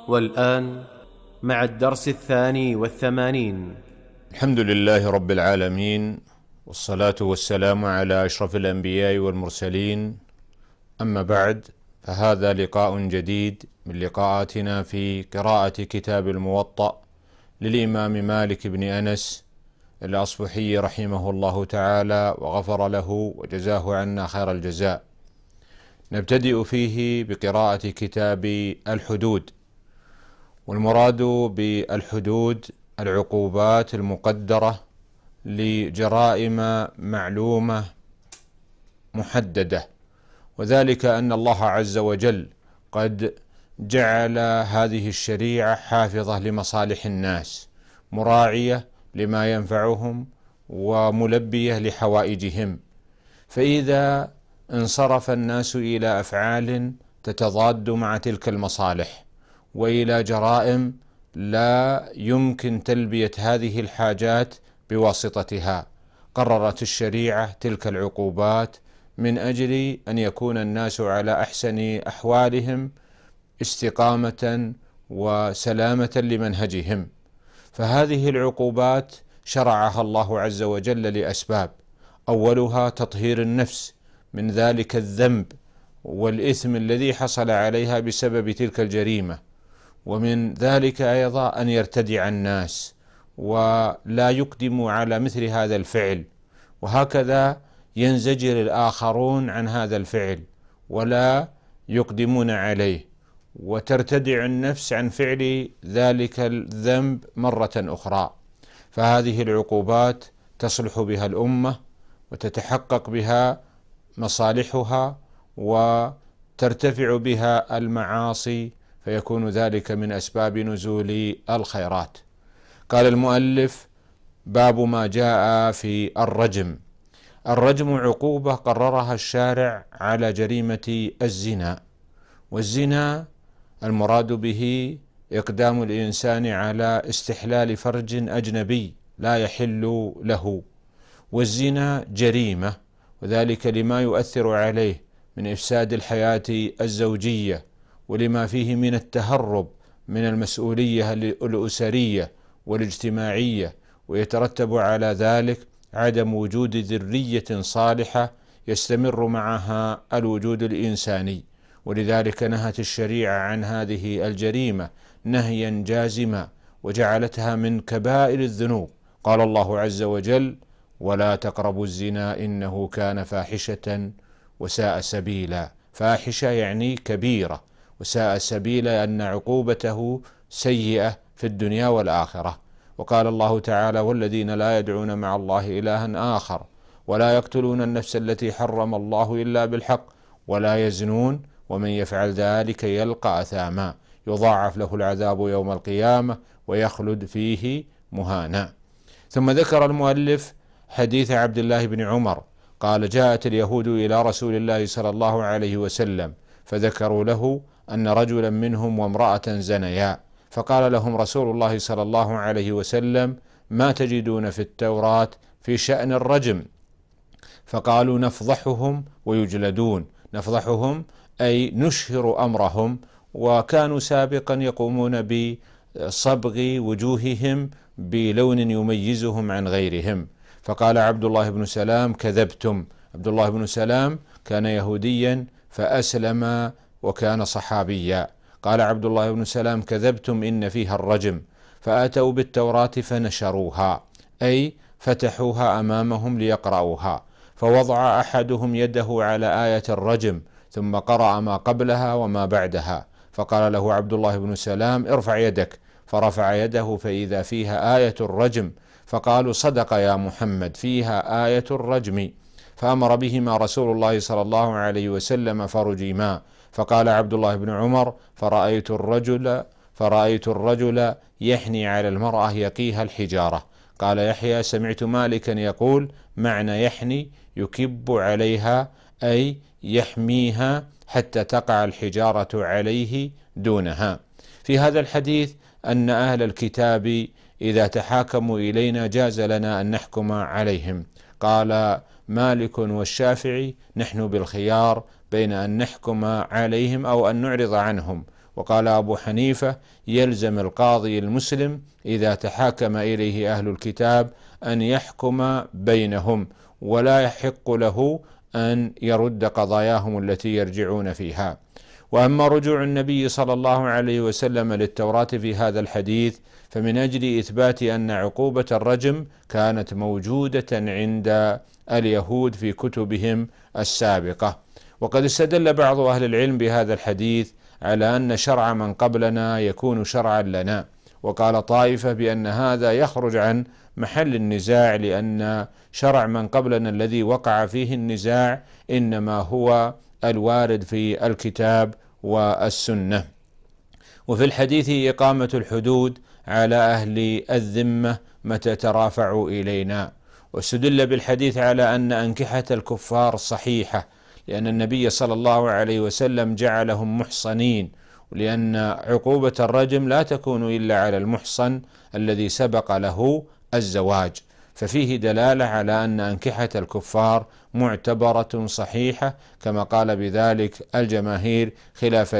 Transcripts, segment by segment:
والآن مع الدرس 82. الحمد لله رب العالمين، والصلاة والسلام على أشرف الأنبياء والمرسلين، أما بعد، فهذا لقاء جديد من لقاءاتنا في قراءة كتاب الموطأ للإمام مالك بن أنس الأصبحي رحمه الله تعالى وغفر له وجزاه عنا خير الجزاء. نبتدئ فيه بقراءة كتاب الحدود، والمراد بالحدود العقوبات المقدرة لجرائم معلومة محددة، وذلك أن الله عز وجل قد جعل هذه الشريعة حافظة لمصالح الناس، مراعية لما ينفعهم وملبية لحوائجهم. فإذا انصرف الناس إلى أفعال تتضاد مع تلك المصالح وإلى جرائم لا يمكن تلبية هذه الحاجات بواسطتها، قررت الشريعة تلك العقوبات من أجل أن يكون الناس على أحسن أحوالهم استقامة وسلامة لمنهجهم. فهذه العقوبات شرعها الله عز وجل لأسباب، أولها تطهير النفس من ذلك الذنب والإثم الذي حصل عليها بسبب تلك الجريمة، ومن ذلك أيضا أن يرتدع الناس ولا يقدموا على مثل هذا الفعل، وهكذا ينزجر الآخرون عن هذا الفعل ولا يقدمون عليه، وترتدع النفس عن فعل ذلك الذنب مرة أخرى. فهذه العقوبات تصلح بها الأمة وتتحقق بها مصالحها وترتفع بها المعاصي، فيكون ذلك من أسباب نزول الخيرات. قال المؤلف: باب ما جاء في الرجم. الرجم عقوبة قررها الشارع على جريمة الزنا، والزنا المراد به إقدام الإنسان على استحلال فرج أجنبي لا يحل له، والزنا جريمة، وذلك لما يؤثر عليه من إفساد الحياة الزوجية، ولما فيه من التهرب من المسؤولية الأسرية والاجتماعية، ويترتب على ذلك عدم وجود ذرية صالحة يستمر معها الوجود الإنساني. ولذلك نهت الشريعة عن هذه الجريمة نهيا جازما وجعلتها من كبائر الذنوب. قال الله عز وجل: ولا تقربوا الزنا إنه كان فاحشة وساء سبيلا. فاحشة يعني كبيرة، وساء سبيلا أن عقوبته سيئة في الدنيا والآخرة. وقال الله تعالى: والذين لا يدعون مع الله إلها آخر ولا يقتلون النفس التي حرم الله إلا بالحق ولا يزنون ومن يفعل ذلك يلقى أثاما يضاعف له العذاب يوم القيامة ويخلد فيه مهانا. ثم ذكر المؤلف حديث عبد الله بن عمر قال: جاءت اليهود إلى رسول الله صلى الله عليه وسلم فذكروا له أن رجلا منهم وامرأة زنيا، فقال لهم رسول الله صلى الله عليه وسلم: ما تجدون في التوراة في شأن الرجم؟ فقالوا: نفضحهم ويجلدون. نفضحهم أي نشهر أمرهم، وكانوا سابقا يقومون بصبغ وجوههم بلون يميزهم عن غيرهم. فقال عبد الله بن سلام: كذبتم. عبد الله بن سلام كان يهوديا فأسلم وكان صحابيا. قال عبد الله بن سلام: كذبتم، إن فيها الرجم. فأتوا بالتوراة فنشروها، أي فتحوها أمامهم ليقرأوها، فوضع أحدهم يده على آية الرجم ثم قرأ ما قبلها وما بعدها، فقال له عبد الله بن سلام: ارفع يدك. فرفع يده فإذا فيها آية الرجم، فقالوا: صدق يا محمد، فيها آية الرجم. فأمر بهما رسول الله صلى الله عليه وسلم فرجما. فقال عبد الله بن عمر: فرأيت الرجل يحني على المرأة يقيها الحجارة. قال يحيى: سمعت مالكا يقول: معنى يحني يكب عليها، أي يحميها حتى تقع الحجارة عليه دونها. في هذا الحديث أن أهل الكتاب إذا تحاكموا إلينا جاز لنا أن نحكم عليهم. قال مالك والشافعي: نحن بالخيار بين أن نحكم عليهم أو أن نعرض عنهم، وقال أبو حنيفة: يلزم القاضي المسلم إذا تحاكم إليه أهل الكتاب أن يحكم بينهم، ولا يحق له أن يرد قضاياهم التي يرجعون فيها. وأما رجوع النبي صلى الله عليه وسلم للتوراة في هذا الحديث فمن أجل إثبات أن عقوبة الرجم كانت موجودة عند اليهود في كتبهم السابقة. وقد استدل بعض أهل العلم بهذا الحديث على أن شرع من قبلنا يكون شرعا لنا، وقال طائفة بأن هذا يخرج عن محل النزاع، لأن شرع من قبلنا الذي وقع فيه النزاع إنما هو الوارد في الكتاب والسنة. وفي الحديث إقامة الحدود على أهل الذمة متى ترافعوا إلينا. واستدل بالحديث على أن أنكحة الكفار صحيحة، لأن النبي صلى الله عليه وسلم جعلهم محصنين، ولأن عقوبة الرجم لا تكون إلا على المحصن الذي سبق له الزواج، ففيه دلالة على أن أنكحة الكفار معتبرة صحيحة كما قال بذلك الجماهير خلافا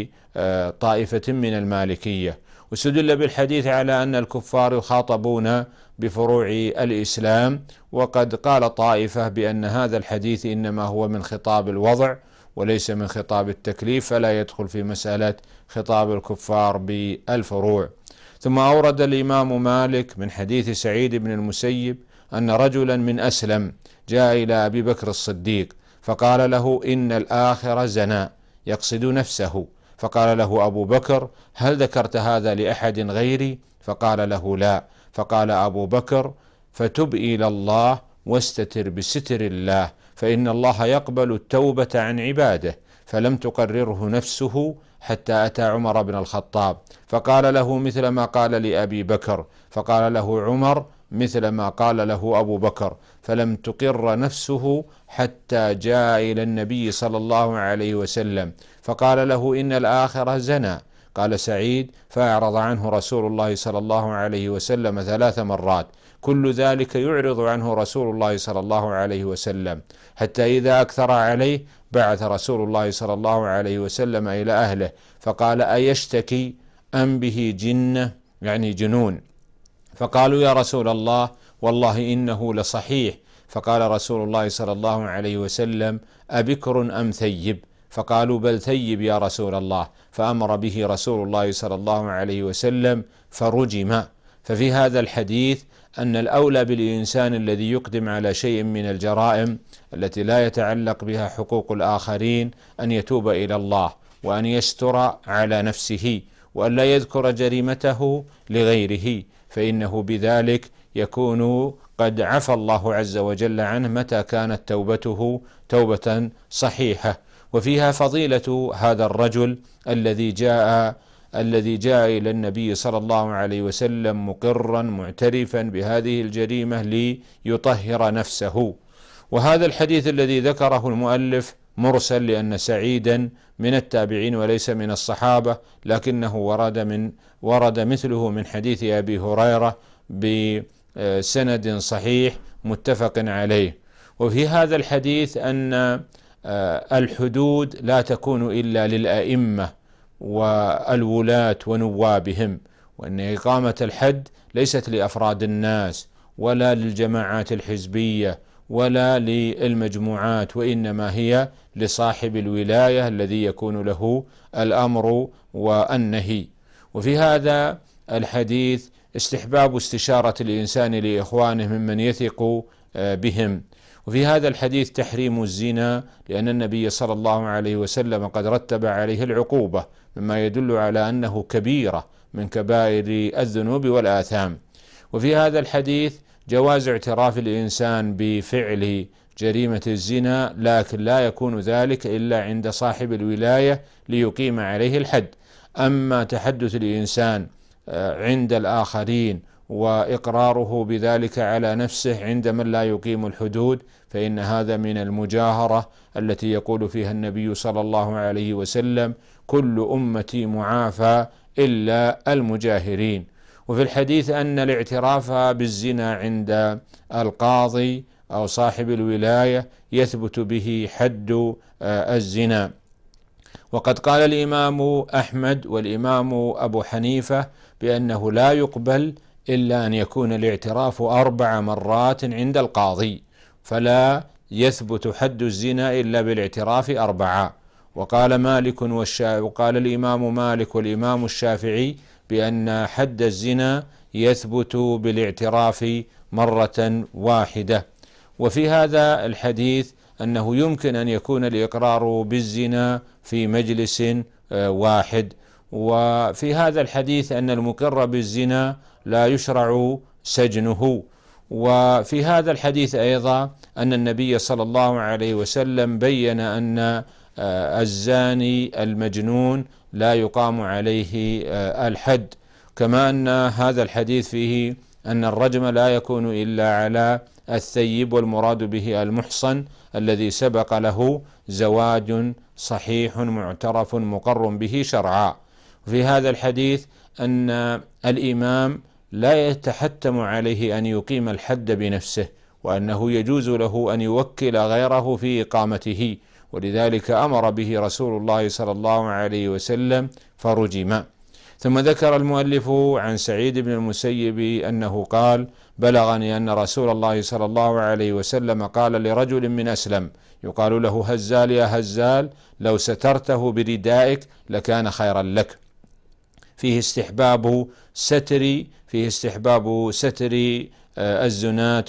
لطائفة من المالكية. واستدل بالحديث على أن الكفار يخاطبون بفروع الإسلام، وقد قال طائفة بأن هذا الحديث إنما هو من خطاب الوضع وليس من خطاب التكليف، فلا يدخل في مسألة خطاب الكفار بالفروع. ثم أورد الإمام مالك من حديث سعيد بن المسيب أن رجلا من أسلم جاء إلى أبي بكر الصديق فقال له: إن الآخر زنا، يقصد نفسه. فقال له أبو بكر: هل ذكرت هذا لأحد غيري؟ فقال له: لا. فقال أبو بكر: فتب إلى الله واستتر بستر الله، فإن الله يقبل التوبة عن عباده. فلم تقرره نفسه حتى أتى عمر بن الخطاب فقال له مثل ما قال لأبي بكر، فقال له عمر مثل ما قال له أبو بكر، فلم تقر نفسه حتى جاء إلى النبي صلى الله عليه وسلم فقال له: إن الآخر زنا. قال سعيد: فأعرض عنه رسول الله صلى الله عليه وسلم 3 مرات، كل ذلك يعرض عنه رسول الله صلى الله عليه وسلم، حتى إذا أكثر عليه بعث رسول الله صلى الله عليه وسلم إلى أهله فقال: أيشتكي أم به جنة، يعني جنون؟ فقالوا: يا رسول الله والله إنه لصحيح. فقال رسول الله صلى الله عليه وسلم: أبكر أم ثيب؟ فقالوا: بل ثيب يا رسول الله. فأمر به رسول الله صلى الله عليه وسلم فرجم. ففي هذا الحديث أن الأولى بالإنسان الذي يقدم على شيء من الجرائم التي لا يتعلق بها حقوق الآخرين أن يتوب إلى الله، وأن يستر على نفسه، وأن لا يذكر جريمته لغيره، فإنه بذلك يكون قد عفى الله عز وجل عنه متى كانت توبته توبة صحيحة. وفيها فضيلة هذا الرجل الذي جاء إلى النبي صلى الله عليه وسلم مقرا معترفا بهذه الجريمة ليطهر نفسه. وهذا الحديث الذي ذكره المؤلف مرسل، لأن سعيدا من التابعين وليس من الصحابة، لكنه ورد مثله من حديث أبي هريرة بسند صحيح متفق عليه. وفي هذا الحديث أن الحدود لا تكون إلا للأئمة والولاة ونوابهم، وأن إقامة الحد ليست لأفراد الناس ولا للجماعات الحزبية ولا للمجموعات، وإنما هي لصاحب الولاية الذي يكون له الأمر والنهي. وفي هذا الحديث استحباب استشارة الإنسان لإخوانه ممن يثق بهم. وفي هذا الحديث تحريم الزنا، لأن النبي صلى الله عليه وسلم قد رتب عليه العقوبة، مما يدل على أنه كبيرة من كبائر الذنوب والآثام. وفي هذا الحديث جواز اعتراف الإنسان بفعل جريمة الزنا، لكن لا يكون ذلك إلا عند صاحب الولاية ليقيم عليه الحد. أما تحدث الإنسان عند الآخرين وإقراره بذلك على نفسه عند من لا يقيم الحدود فإن هذا من المجاهرة التي يقول فيها النبي صلى الله عليه وسلم: كل أمتي معافى إلا المجاهرين. وفي الحديث أن الاعتراف بالزنا عند القاضي أو صاحب الولاية يثبت به حد الزنا. وقد قال الإمام أحمد والإمام أبو حنيفة بأنه لا يقبل إلا أن يكون الاعتراف 4 مرات عند القاضي، فلا يثبت حد الزنا إلا بالاعتراف 4. وقال الإمام مالك والإمام الشافعي بأن حد الزنا يثبت بالاعتراف مرة واحدة. وفي هذا الحديث أنه يمكن أن يكون الإقرار بالزنا في مجلس واحد. وفي هذا الحديث أن المقر بالزنا لا يشرع سجنه. وفي هذا الحديث أيضا أن النبي صلى الله عليه وسلم بين أن الزاني المجنون لا يقام عليه الحد، كما أن هذا الحديث فيه أن الرجم لا يكون إلا على الثيب، والمراد به المحصن الذي سبق له زواج صحيح معترف مقر به شرعا. وفي هذا الحديث أن الإمام لا يتحتم عليه أن يقيم الحد بنفسه، وأنه يجوز له أن يوكل غيره في إقامته، ولذلك أمر به رسول الله صلى الله عليه وسلم فرجم. ثم ذكر المؤلف عن سعيد بن المسيب أنه قال: بلغني أن رسول الله صلى الله عليه وسلم قال لرجل من أسلم يقال له هزال: يا هزال، لو سترته بردائك لكان خيرا لك. فيه استحباب ستر الزنات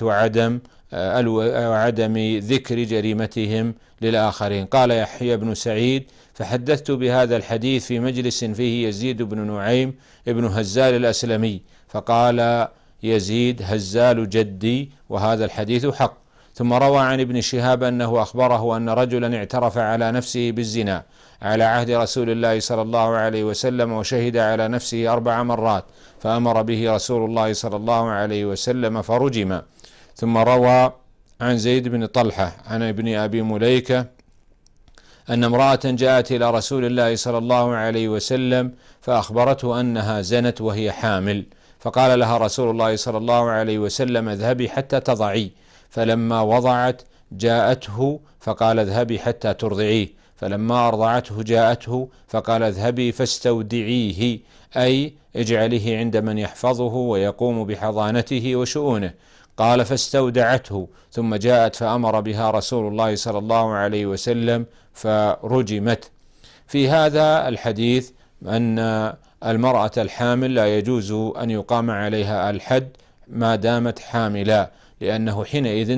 وعدم ذكر جريمتهم للآخرين. قال يحيى بن سعيد: فحدثت بهذا الحديث في مجلس فيه يزيد بن نعيم ابن هزال الأسلمي، فقال يزيد: هزال جدي، وهذا الحديث حق. ثم روى عن ابن شهاب أنه أخبره أن رجلا اعترف على نفسه بالزنا على عهد رسول الله صلى الله عليه وسلم، وشهد على نفسه 4 مرات، فأمر به رسول الله صلى الله عليه وسلم فرجم. ثم روى عن زيد بن طلحة عن ابن أبي مليكة أن امرأة جاءت إلى رسول الله صلى الله عليه وسلم فأخبرته أنها زنت وهي حامل، فقال لها رسول الله صلى الله عليه وسلم: اذهبي حتى تضعي. فلما وضعت جاءته فقال: اذهبي حتى ترضعيه. فلما أرضعته جاءته فقال: اذهبي فاستودعيه، أي اجعله عند من يحفظه ويقوم بحضانته وشؤونه. قال: فاستودعته، ثم جاءت فأمر بها رسول الله صلى الله عليه وسلم فرجمت. في هذا الحديث أن المرأة الحامل لا يجوز أن يقام عليها الحد ما دامت حاملا، لأنه حينئذ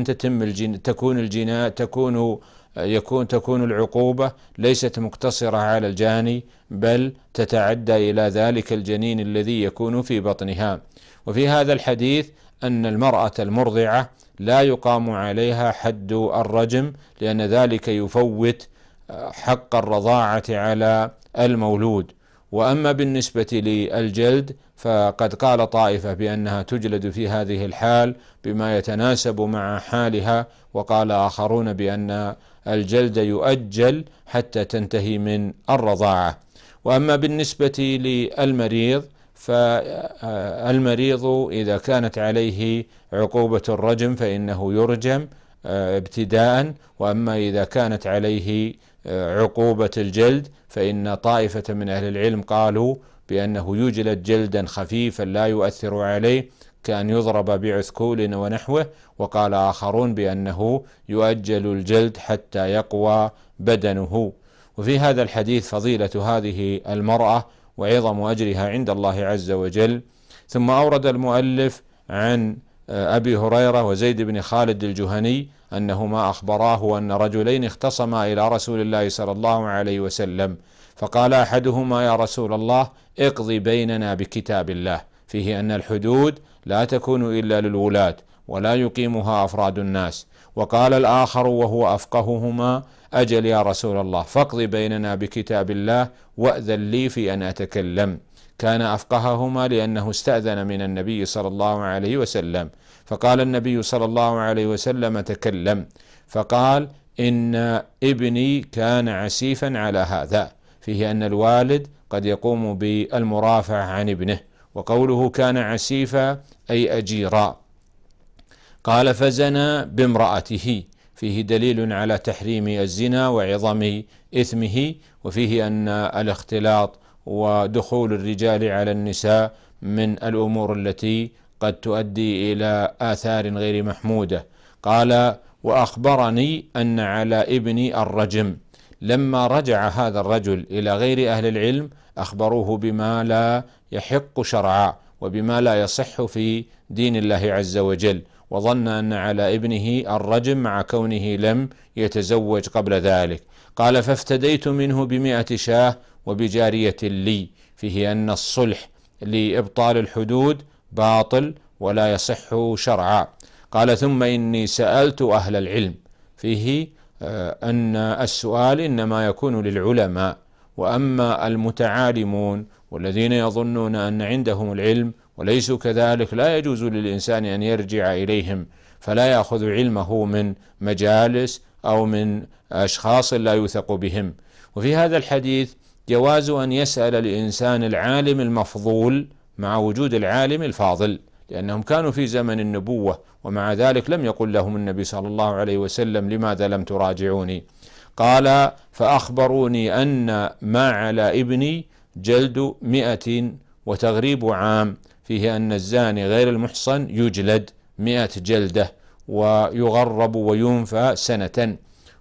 تكون العقوبة ليست مقتصرة على الجاني، بل تتعدى إلى ذلك الجنين الذي يكون في بطنها. وفي هذا الحديث أن المرأة المرضعة لا يقام عليها حد الرجم، لأن ذلك يفوت حق الرضاعة على المولود. وأما بالنسبة للجلد فقد قال طائفة بأنها تجلد في هذه الحال بما يتناسب مع حالها، وقال آخرون بأن الجلد يؤجل حتى تنتهي من الرضاعة. وأما بالنسبة للمريض فالمريض إذا كانت عليه عقوبة الرجم فإنه يرجم ابتداء، وأما إذا كانت عليه عقوبة الجلد فإن طائفة من أهل العلم قالوا بأنه يجلد جلدا خفيفا لا يؤثر عليه كأن يضرب بعثكول ونحوه، وقال آخرون بأنه يؤجل الجلد حتى يقوى بدنه. وفي هذا الحديث فضيلة هذه المرأة وعظم أجرها عند الله عز وجل. ثم أورد المؤلف عن أبي هريرة وزيد بن خالد الجهني أنهما أخبراه أن رجلين اختصما إلى رسول الله صلى الله عليه وسلم، فقال أحدهما: يا رسول الله، اقضي بيننا بكتاب الله، فيه أن الحدود لا تكون إلا للولاة ولا يقيمها أفراد الناس. وقال الآخر وهو أفقههما: أجل يا رسول الله، فاقضي بيننا بكتاب الله وأذن لي في أن أتكلم. كان أفقههما لأنه استأذن من النبي صلى الله عليه وسلم، فقال النبي صلى الله عليه وسلم: تكلم. فقال: إن ابني كان عسيفا على هذا، فيه أن الوالد قد يقوم بالمرافعة عن ابنه، وقوله كان عسيفا أي أجيرا. قال: فزنى بامرأته، فيه دليل على تحريم الزنا وعظم إثمه، وفيه أن الاختلاط ودخول الرجال على النساء من الأمور التي قد تؤدي إلى آثار غير محمودة. قال: وأخبرني أن على ابني الرجم. لما رجع هذا الرجل إلى غير أهل العلم أخبروه بما لا يحق شرعا وبما لا يصح في دين الله عز وجل، وظن أن على ابنه الرجم مع كونه لم يتزوج قبل ذلك. قال: فافتديت منه ب100 شاة وبجارية لي، فيه أن الصلح لإبطال الحدود باطل ولا يصح شرعا. قال: ثم إني سألت أهل العلم، فيه أن السؤال إنما يكون للعلماء، وأما المتعالمون والذين يظنون أن عندهم العلم وليسوا كذلك لا يجوز للإنسان أن يرجع إليهم، فلا يأخذ علمه من مجالس أو من أشخاص لا يوثق بهم. وفي هذا الحديث جواز أن يسأل الإنسان العالم المفضول مع وجود العالم الفاضل، لأنهم كانوا في زمن النبوة، ومع ذلك لم يقل لهم النبي صلى الله عليه وسلم: لماذا لم تراجعوني؟ قال: فأخبروني أن ما على ابني جلد 100 وتغريب عام، فيه أن الزاني غير المحصن يجلد 100 جلدة ويغرب وينفى سنة.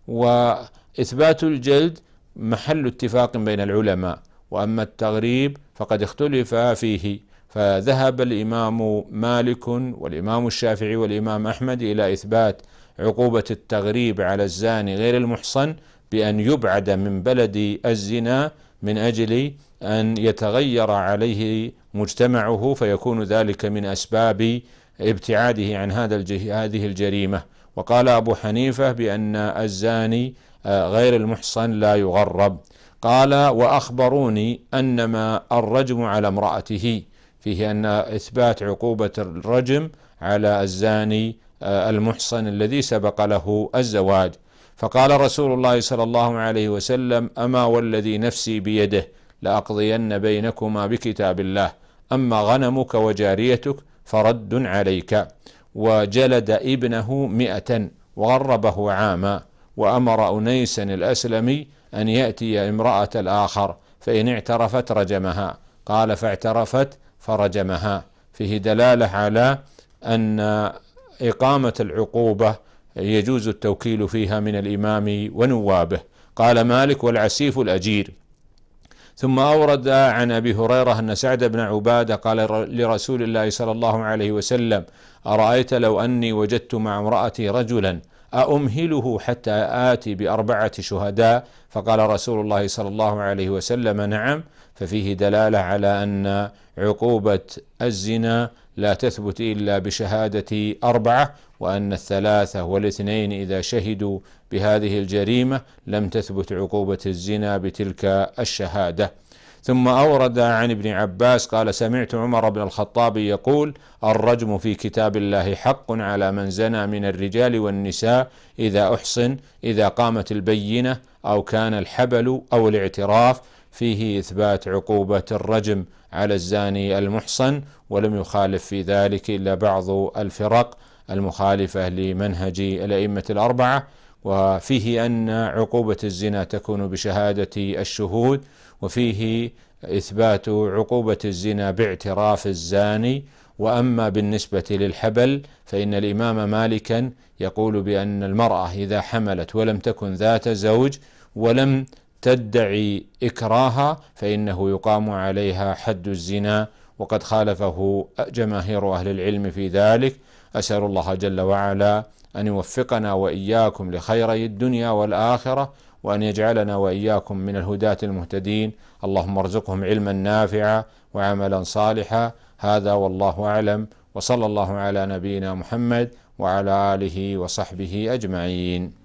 وإثبات الجلد محل اتفاق بين العلماء، وأما التغريب فقد اختلف فيه، فذهب الإمام مالك والإمام الشافعي والإمام أحمد إلى إثبات عقوبة التغريب على الزاني غير المحصن بأن يبعد من بلد الزنا من أجل أن يتغير عليه مجتمعه، فيكون ذلك من أسباب ابتعاده عن هذه الجريمة. وقال أبو حنيفة بأن الزاني غير المحصن لا يغرب. قال: وأخبروني أنما الرجم على امرأته، فيه أن إثبات عقوبة الرجم على الزاني المحصن الذي سبق له الزواج. فقال رسول الله صلى الله عليه وسلم: أما والذي نفسي بيده لأقضين بينكما بكتاب الله، أما غنمك وجاريتك فرد عليك. وجلد ابنه 100 وغربه عاما، وأمر أنيسا الأسلمي أن يأتي امرأة الآخر فإن اعترفت رجمها. قال: فاعترفت فرجمها. فيه دلالة على أن إقامة العقوبة يجوز التوكيل فيها من الإمام ونوابه. قال مالك: والعسيف الأجير. ثم أورد عن أبي هريرة أن سعد بن عبادة قال لرسول الله صلى الله عليه وسلم: أرأيت لو أني وجدت مع امرأتي رجلا أأمهله حتى آتي ب4 شهداء؟ فقال رسول الله صلى الله عليه وسلم: نعم. ففيه دلالة على أن عقوبة الزنا لا تثبت إلا بشهادة 4، وأن 3 و2 إذا شهدوا بهذه الجريمة لم تثبت عقوبة الزنا بتلك الشهادة. ثم أورد عن ابن عباس قال: سمعت عمر بن الخطاب يقول: الرجم في كتاب الله حق على من زنى من الرجال والنساء إذا أحصن، إذا قامت البينة أو كان الحبل أو الاعتراف. فيه إثبات عقوبة الرجم على الزاني المحصن، ولم يخالف في ذلك إلا بعض الفرق المخالفة لمنهج الأئمة 4. وفيه أن عقوبة الزنا تكون بشهادة الشهود، وفيه إثبات عقوبة الزنا باعتراف الزاني. وأما بالنسبة للحبل فإن الإمام مالكا يقول بأن المرأة إذا حملت ولم تكن ذات زوج ولم تدعي إكراها فإنه يقام عليها حد الزنا، وقد خالفه جماهير أهل العلم في ذلك. أسأل الله جل وعلا أن يوفقنا وإياكم لخيري الدنيا والآخرة، وأن يجعلنا وإياكم من الهداة المهتدين. اللهم ارزقهم علما نافعا وعملا صالحا. هذا والله أعلم، وصلى الله على نبينا محمد وعلى آله وصحبه أجمعين.